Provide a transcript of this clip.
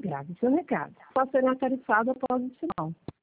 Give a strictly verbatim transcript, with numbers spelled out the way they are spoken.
grave seu recado. Só será tarifado após o sinal.